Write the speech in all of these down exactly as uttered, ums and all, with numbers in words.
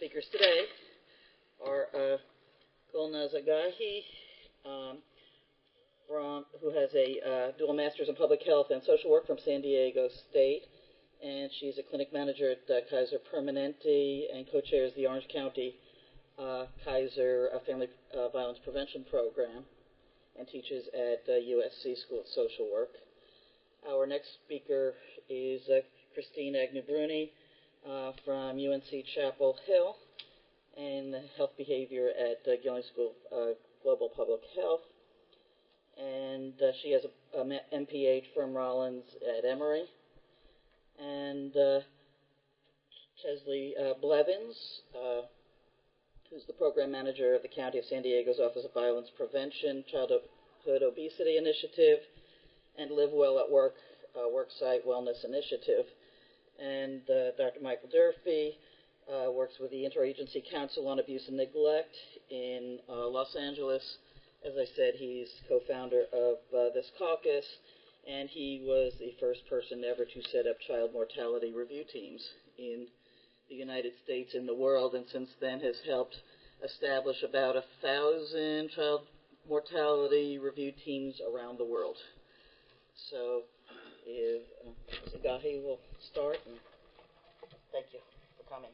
speakers today are uh, Gulnaz Agahi, um, from, who has a uh, dual master's in public health and social work from San Diego State, and she's a clinic manager at uh, Kaiser Permanente and co-chairs the Orange County uh, Kaiser uh, Family uh, Violence Prevention Program and teaches at uh, U S C School of Social Work. Our next speaker is uh, Christine Agnew-Bruni uh, from U N C Chapel Hill in health behavior at uh, Gilling School of uh, Global Public Health. And uh, she has a, a M P H from Rollins at Emory. And uh, Chesley uh, Blevins, uh, who's the program manager of the County of San Diego's Office of Violence Prevention, Childhood Obesity Initiative, and Live Well at Work, uh, Worksite Wellness Initiative. And uh, Doctor Michael Durfee uh, works with the Interagency Council on Abuse and Neglect in uh, Los Angeles. As I said, he's co-founder of uh, this caucus, and he was the first person ever to set up child mortality review teams in the United States and the world, and since then has helped establish about a thousand child mortality review teams around the world. So if uh, Agahi will start, and thank you for coming.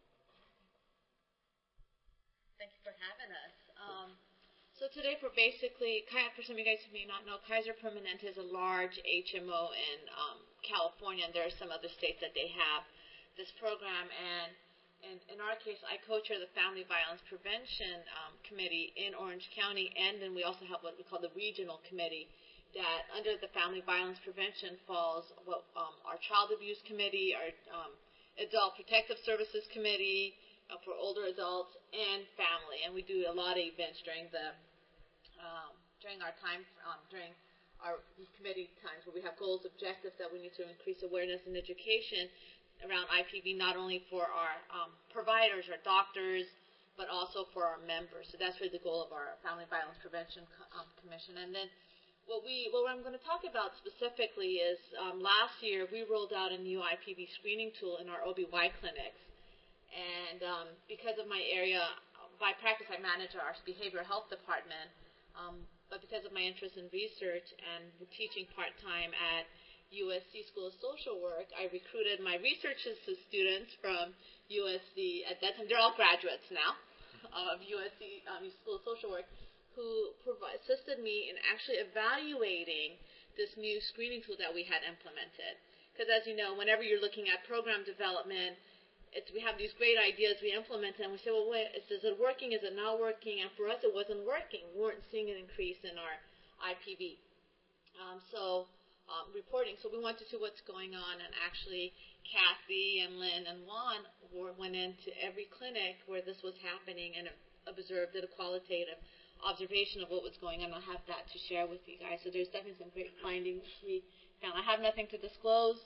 Thank you for having us. Um, so today for basically, for some of you guys who may not know, Kaiser Permanente is a large H M O in um, California, and there are some other states that they have this program. And in, in our case, I co-chair the Family Violence Prevention um, Committee in Orange County, and then we also have what we call the Regional Committee, that under the Family Violence Prevention falls what um, our Child Abuse Committee, our um, Adult Protective Services Committee uh, for older adults, and family. And we do a lot of events during the um, during our time um, during our committee times where we have goals, objectives that we need to increase awareness and education around I P V, not only for our um, providers or doctors, but also for our members. So that's really the goal of our Family Violence Prevention um, Commission. And then What we, what I'm going to talk about specifically is um, last year we rolled out a new I P V screening tool in our O B Y clinics. And um, because of my area, by practice I manage our behavioral health department, um, but because of my interest in research and teaching part-time at U S C School of Social Work, I recruited my research students from U S C. At that time, they're all graduates now of U S C um, School of Social Work, who provide, assisted me in actually evaluating this new screening tool that we had implemented. Because as you know, whenever you're looking at program development, it's, we have these great ideas we implement, and we say, well, wait, is, is it working? Is it not working? And for us, it wasn't working. We weren't seeing an increase in our I P V. Um, so um, reporting. So we wanted to see what's going on, and actually Kathy and Lynn and Juan were, went into every clinic where this was happening and observed, did a qualitative observation of what was going on. I'll have that to share with you guys. So there's definitely some great findings we found. I have nothing to disclose.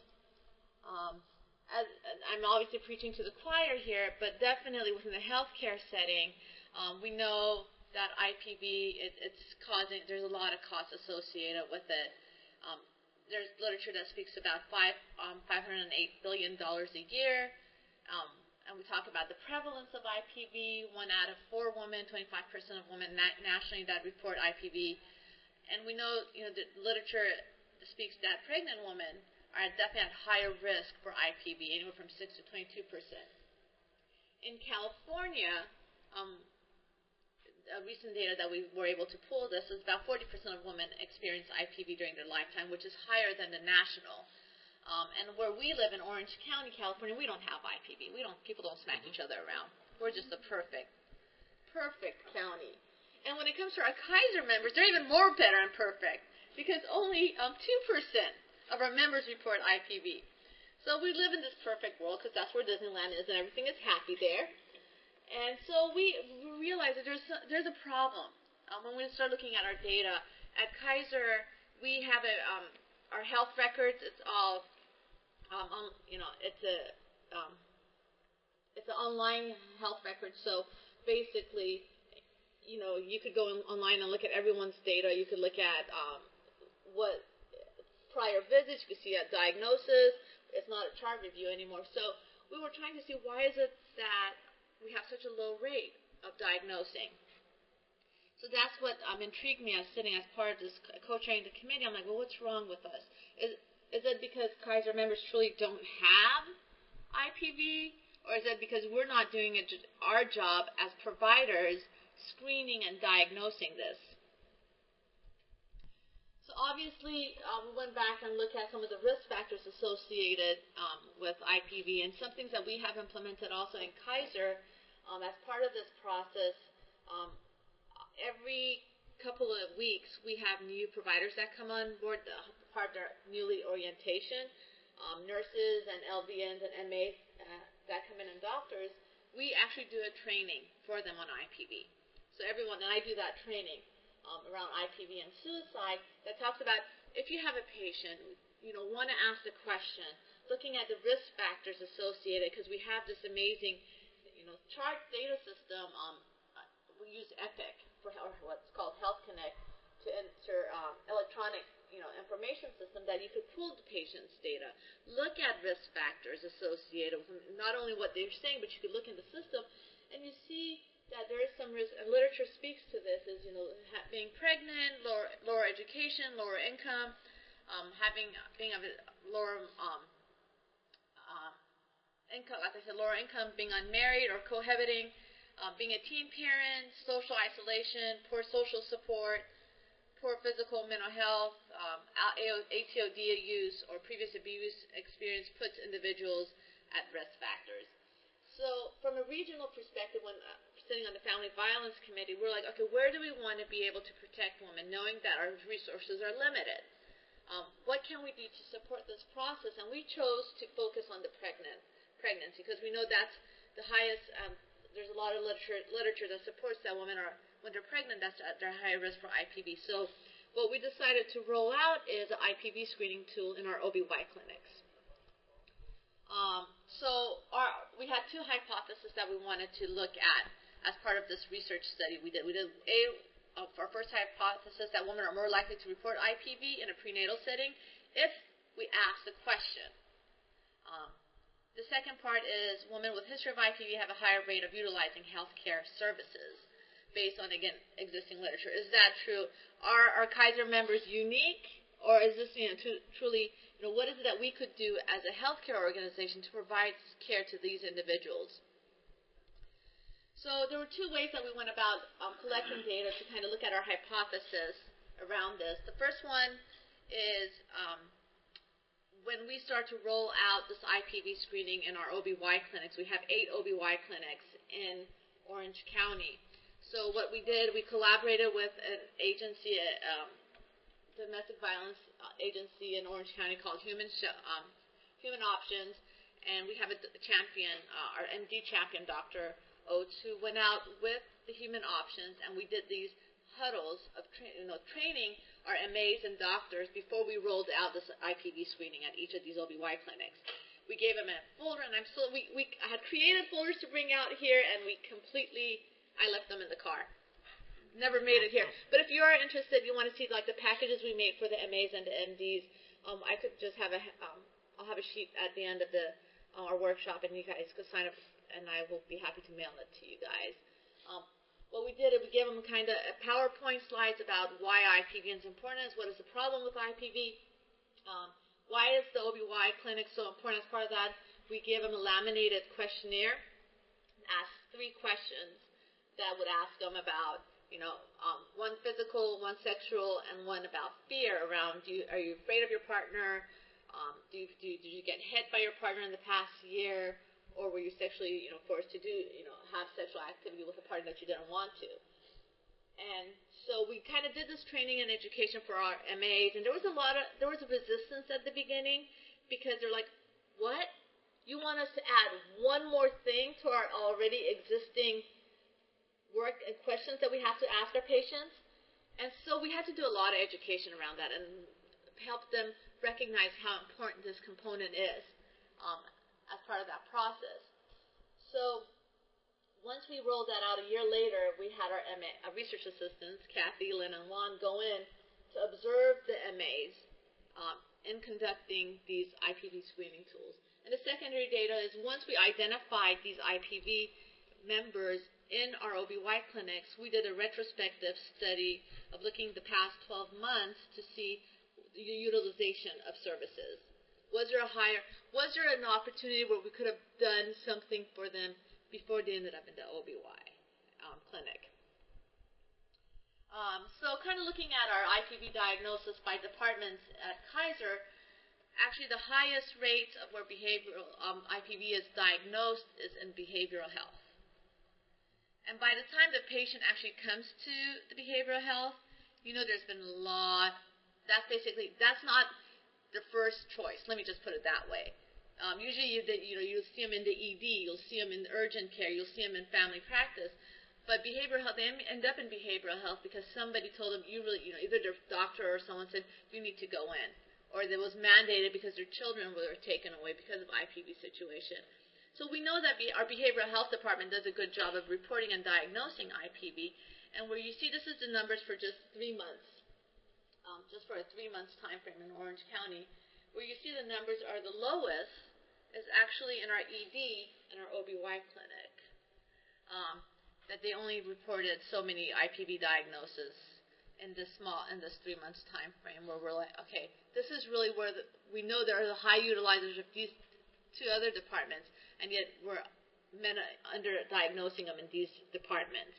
Um, as, I'm obviously preaching to the choir here, but definitely within the healthcare setting, um, we know that I P V, it, it's causing, there's a lot of costs associated with it. Um, there's literature that speaks about five, um, five hundred eight billion dollars a year. Um, And we talk about the prevalence of I P V. One out of four women, twenty-five percent of women na- nationally that report I P V. And we know, you know, the literature speaks that pregnant women are definitely at higher risk for I P V, anywhere from six to twenty-two percent. In California, um, a recent data that we were able to pull this is about forty percent of women experience I P V during their lifetime, which is higher than the national. Um, and where we live in Orange County, California, we don't have I P V. We don't. People don't smack each other around. We're just a perfect, perfect county. And when it comes to our Kaiser members, they're even more better and perfect because only um, two percent of our members report I P V. So we live in this perfect world because that's where Disneyland is and everything is happy there. And so we realize that there's there's a problem. Um, when we start looking at our data at Kaiser, we have a um, our health records. It's all Um, um, you know, it's a um, it's an online health record. So basically, you know, you could go in, online and look at everyone's data. You could look at um, what prior visits. You could see a diagnosis. It's not a chart review anymore. So we were trying to see why is it that we have such a low rate of diagnosing? So that's what um, intrigued me as sitting as part of this co-chairing the committee. I'm like, well, what's wrong with us? Is, is it because Kaiser members truly don't have I P V? Or is it because we're not doing it, our job as providers screening and diagnosing this? So obviously, um, we went back and looked at some of the risk factors associated um, with I P V, and some things that we have implemented also in Kaiser um, as part of this process. Um, every couple of weeks, we have new providers that come on board, the, part of their newly orientation, um, nurses and L V Ns and M As uh, that come in and doctors. We actually do a training for them on I P V. So everyone, and I do that training. Um, around I P V and suicide that talks about if you have a patient, you know, want to ask the question, looking at the risk factors associated, because we have this amazing, you know, chart data system. Um, we use Epic for or what's called Health Connect to enter um, electronic, you know, information system that you could pull the patient's data, look at risk factors associated with them, not only what they're saying, but you could look in the system, and you see that there is some risk, and literature speaks to this, is, you know, ha- being pregnant, lower, lower education, lower income, um, having, being of a lower um, uh, income, like I said, lower income, being unmarried or cohabiting, um, being a teen parent, social isolation, poor social support, poor physical, mental health, um, A T O D use, or previous abuse experience puts individuals at risk factors. So from a regional perspective, when uh, sitting on the Family Violence Committee, we're like, okay, where do we want to be able to protect women, knowing that our resources are limited? Um, what can we do to support this process? And we chose to focus on the pregnant pregnancy because we know that's the highest. Um, there's a lot of literature literature that supports that women are, when they're pregnant, that's at their higher risk for I P V. So what we decided to roll out is an I P V screening tool in our O B Y clinics. Um, so our, we had two hypotheses that we wanted to look at as part of this research study we did. We did a, uh, our first hypothesis that women are more likely to report I P V in a prenatal setting if we ask the question. Um, the second part is women with history of I P V have a higher rate of utilizing healthcare services based on, again, existing literature. Is that true? Are our Kaiser members unique, or is this, you know, to, truly, you know, what is it that we could do as a healthcare organization to provide care to these individuals? So there were two ways that we went about um, collecting data to kind of look at our hypothesis around this. The first one is um, when we start to roll out this I P V screening in our O B Y clinics. We have eight O B Y clinics in Orange County. So what we did, we collaborated with an agency, um, domestic violence agency in Orange County called Human um, Human Options, and we have a champion, uh, our M D champion, Doctor Oates, who went out with the Human Options, and we did these huddles of tra- you know, training our M As and doctors before we rolled out this I P V screening at each of these O B Y clinics. We gave them a folder, and I'm still we, we I had created folders to bring out here, and we completely I left them in the car. Never made it here. But if you are interested, you want to see like the packages we made for the M As and the M Ds, um, I could just have a um, I'll have a sheet at the end of the uh, our workshop, and you guys could sign up, and I will be happy to mail it to you guys. Um, what we did is we gave them kind of PowerPoint slides about why I P V is important, what is the problem with I P V, um, why is the O B Y clinic so important. As part of that, we gave them a laminated questionnaire, asked three questions that would ask them about, you know, um, one physical, one sexual, and one about fear around, do you, are you afraid of your partner? Um, do you, do you, did you get hit by your partner in the past year? Or were you sexually, you know, forced to do, you know, have sexual activity with a partner that you didn't want to? And so we kind of did this training and education for our M As, and there was a lot of, there was a resistance at the beginning because they're like, what? You want us to add one more thing to our already existing work and questions that we have to ask our patients? And so we had to do a lot of education around that and help them recognize how important this component is. Um, as part of that process. So once we rolled that out a year later, we had our M A, our research assistants, Kathy, Lynn, and Juan, go in to observe the M As um, in conducting these I P V screening tools. And the secondary data is once we identified these I P V members in our O B Y clinics, we did a retrospective study of looking the past twelve months to see the utilization of services. Was there a higher, was there an opportunity where we could have done something for them before they ended up in the O B Y um, clinic? Um, so kind of looking at our I P V diagnosis by departments at Kaiser, actually the highest rate of where behavioral um, I P V is diagnosed is in behavioral health. And by the time the patient actually comes to the behavioral health, you know there's been a lot. That's basically, that's not the first choice. Let me just put it that way. Um, usually, you, you know, you'll see them in the E D, you'll see them in urgent care, you'll see them in family practice. But behavioral health, they end up in behavioral health because somebody told them, you really, you know, either their doctor or someone said, you need to go in. Or it was mandated because their children were taken away because of I P V situation. So we know that our behavioral health department does a good job of reporting and diagnosing I P V. And where you see, this is the numbers for just three months, um, just for a three months time frame in Orange County. Where you see the numbers are the lowest is actually in our E D and our O B Y clinic. Um, that they only reported so many I P V diagnoses in this small, in this three months time frame, where we're like, okay, this is really where the, we know there are the high utilizers of these two other departments, and yet we're under diagnosing them in these departments.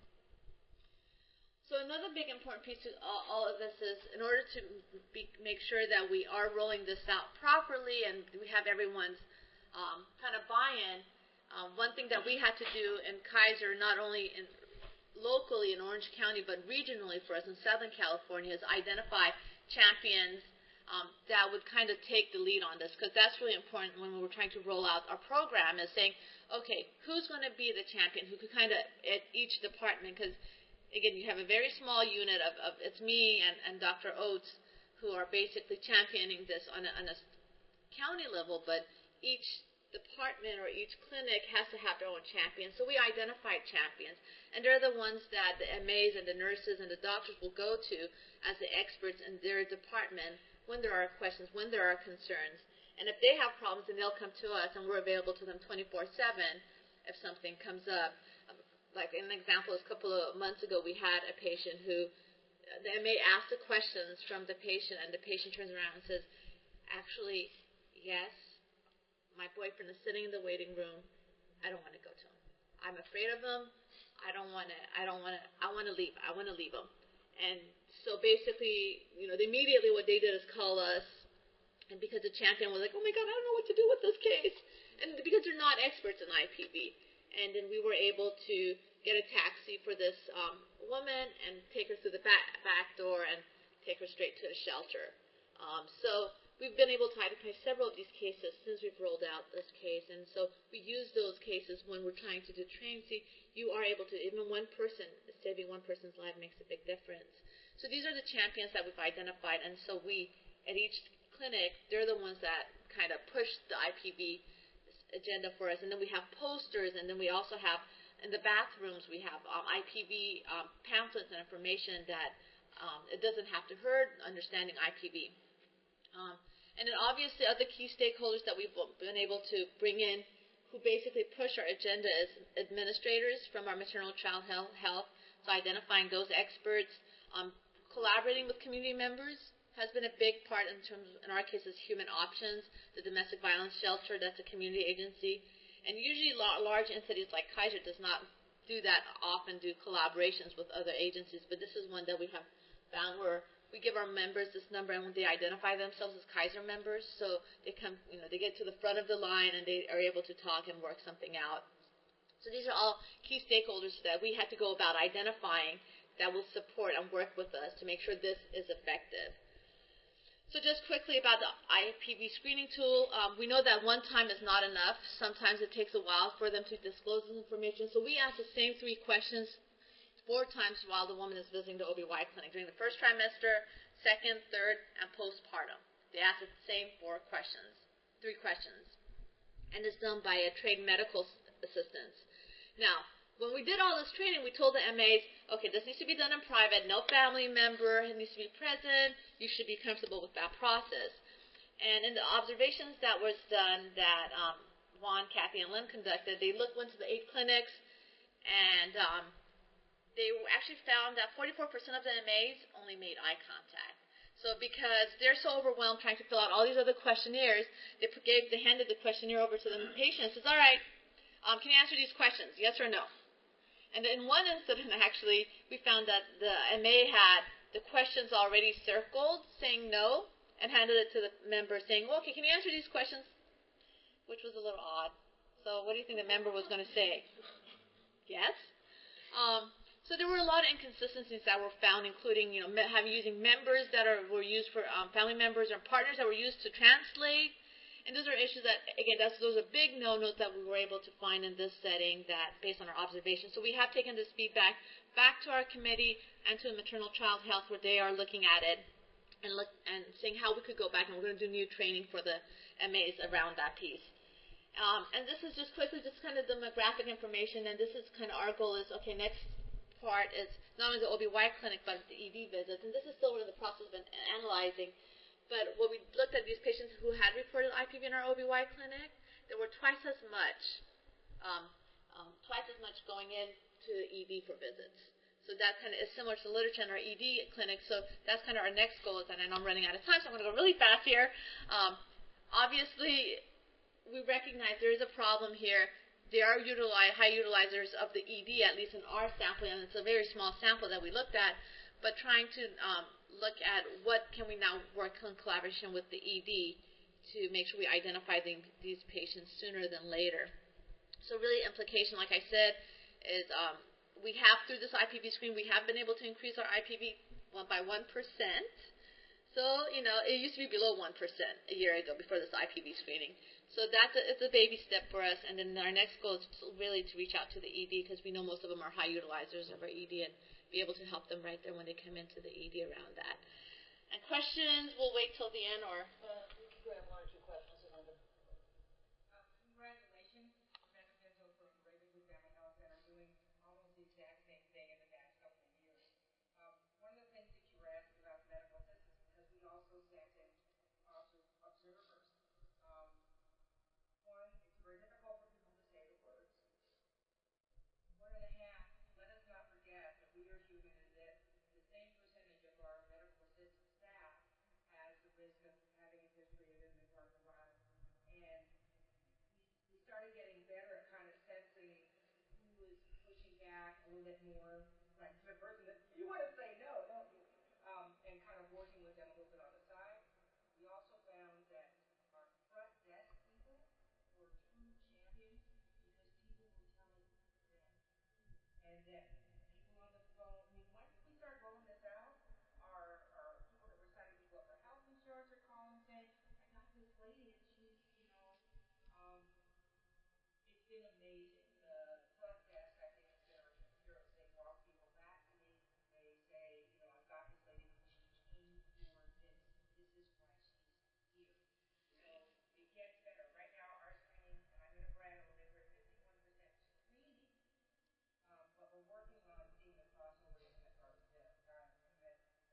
So another big important piece to all, all of this is, in order to be, make sure that we are rolling this out properly and we have everyone's um, kind of buy-in, um, one thing that we had to do in Kaiser, not only in locally in Orange County, but regionally for us in Southern California, is identify champions um, that would kind of take the lead on this, because that's really important when we're trying to roll out our program, is saying, okay, who's going to be the champion, who could kind of, at each department, because, again, you have a very small unit of, of it's me and, and Doctor Oates who are basically championing this on a, on a county level, but each department or each clinic has to have their own champions. So we identified champions, and they're the ones that the M As and the nurses and the doctors will go to as the experts in their department when there are questions, when there are concerns. And if they have problems, then they'll come to us, and we're available to them twenty-four seven if something comes up. Like an example, a couple of months ago, we had a patient who, the M A asked the questions from the patient, and the patient turns around and says, actually, yes, my boyfriend is sitting in the waiting room. I don't want to go to him. I'm afraid of him. I don't want to, I don't want to, I want to leave. I want to leave him. And so basically, you know, immediately what they did is call us, and because the champion was like, oh my God, I don't know what to do with this case. And because they're not experts in I P V. And then we were able to get a taxi for this um, woman and take her through the back, back door and take her straight to a shelter. Um, so we've been able to identify several of these cases since we've rolled out this case. And so we use those cases when we're trying to do training. See, you are able to, even one person, saving one person's life makes a big difference. So these are the champions that we've identified. And so we, at each clinic, they're the ones that kind of push the I P V agenda for us. And then we have posters, and then we also have, in the bathrooms, we have um, I P V um, pamphlets and information that um, it doesn't have to hurt understanding I P V. Um, and then obviously other key stakeholders that we've been able to bring in who basically push our agenda is administrators from our maternal child health, health so identifying those experts, um, collaborating with community members has been a big part in terms of, in our case, is Human Options, the domestic violence shelter, that's a community agency. And usually large entities like Kaiser does not do that often, do collaborations with other agencies, but this is one that we have found where we give our members this number, and when they identify themselves as Kaiser members, so they come, you know, they get to the front of the line and they are able to talk and work something out. So these are all key stakeholders that we had to go about identifying that will support and work with us to make sure this is effective. So just quickly about the I P V screening tool, um, we know that one time is not enough. Sometimes it takes a while for them to disclose this information. So we ask the same three questions four times while the woman is visiting the O B Y clinic, during the first trimester, second, third, and postpartum. They ask the same four questions, three questions. And it's done by a trained medical assistant. Now, when we did all this training, we told the M As, okay, this needs to be done in private. No family member needs to be present. You should be comfortable with that process. And in the observations that was done that um, Juan, Kathy, and Lynn conducted, they looked into the eight clinics And um, they actually found that forty-four percent of the M As only made eye contact. So because they're so overwhelmed trying to fill out all these other questionnaires, they gave, they handed the questionnaire over to the patient and says, all right, um, can you answer these questions, yes or no? And in one incident, actually, we found that the M A had the questions already circled, saying no, and handed it to the member saying, well, okay, can you answer these questions? Which was a little odd. So what do you think the member was going to say? Yes? Um, So there were a lot of inconsistencies that were found, including, you know, me- having using members that are were used for um, family members or partners that were used to translate, and those are issues that, again, that's those are big no-nos that we were able to find in this setting that based on our observations. So we have taken this feedback back to our committee and to maternal child health, where they are looking at it and look and seeing how we could go back, and we're going to do new training for the M As around that piece. Um, and this is just quickly just kind of demographic information, and this is kind of our goal is okay next. Part is not only the O B G Y N clinic, but the E D visits, and this is still in the process of analyzing. But when we looked at these patients who had reported I P V in our O B G Y N clinic, there were twice as much, um, um, twice as much going in to the E D for visits. So that kind of is similar to the literature in our E D clinic. So that's kind of our next goal. Is that I know I'm running out of time, so I'm going to go really fast here. Um, obviously, we recognize there is a problem here. They are utilize, high utilizers of the E D, at least in our sampling, and it's a very small sample that we looked at, but trying to um, look at what can we now work in collaboration with the E D to make sure we identify the, these patients sooner than later. So really implication, like I said, is um, we have, through this I P V screen, we have been able to increase our I P V by one percent. So, you know, it used to be below one percent a year ago before this I P V screening. So that's a, it's a baby step for us. And then our next goal is to really to reach out to the E D because we know most of them are high utilizers of our E D and be able to help them right there when they come into the E D around that. And questions, we'll wait till the end or... Uh, we can grab one or two questions. Amanda. Um, congratulations. Amanda Pinto from Ravenwood Family Health Center doing almost the exact same thing in the past couple of years. Um, one of the things that you were asking about the medical assistants, because we also sent in also observers. Um, one, it's very difficult for people to say the words. One and a half, let us not forget that we are human and that the same percentage of our medical assistant staff has the risk of having a history of inventory nephritis. And we, we started getting better at kind of sensing who was pushing back a little bit more, like the person that you want to say no, don't you? Um, and kind of working with them a little bit on the side. We also found that our front desk people were true champions because people were telling them. And that people on the phone, I mean, once we started rolling this out, our, our people that were signing people up for health insurance are calling saying, I got this lady and she's, you know, um, it's been amazing. The front desk, I think, is going to, hear us say, walk people back to me. They say, you know, I've got this lady, she came for this. This is why she's here. So it gets better. Right now, our screening, and I'm going to brag a little bit, we're at fifty-one percent screening. Um, but we're working on seeing the crossover in the, or the, uh, in the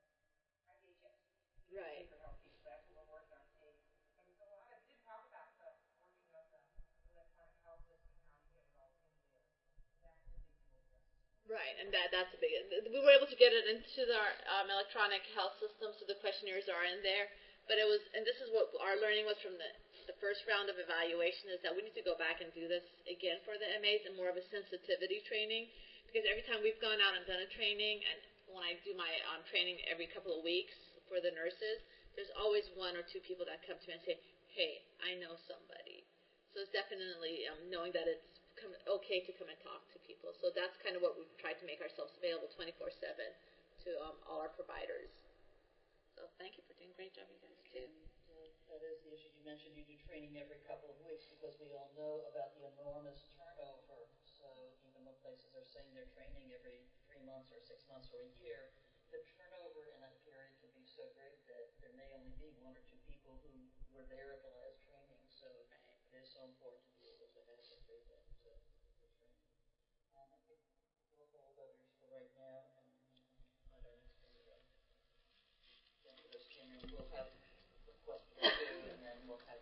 I D H S. Right. Sacred Health piece. That's what we're working on seeing. But it's a lot of, we didn't talk about the working on the electronic health system and how you get it all in there. That's a big deal for us. Right, and that that's a big. We were able to get it into our um, electronic health system, so the questionnaires are in there. But it was, and this is what our learning was from the the first round of evaluation is that we need to go back and do this again for the M As and more of a sensitivity training, because every time we've gone out and done a training, and when I do my um, training every couple of weeks for the nurses, there's always one or two people that come to me and say, "Hey, I know somebody." So it's definitely um, knowing that it's come, okay to come and talk to people. So that's kind of what we've tried to make ourselves available twenty-four seven to um, all our providers. So thank you for doing a great job, you guys, too. And, uh, that is the issue you mentioned. You do training every couple of weeks because we all know about the enormous turnover. So even though places are saying they're training every three months or six months or a year, the turnover in that period can be so great that there may only be one or two people who were there at the last training. So right. It is so important to be able to have a great that uh, training. Um, I think we'll hold others for right now and uh, let our next speaker go. Thank you, Miz Chairman. We'll have a question or two, and then we'll have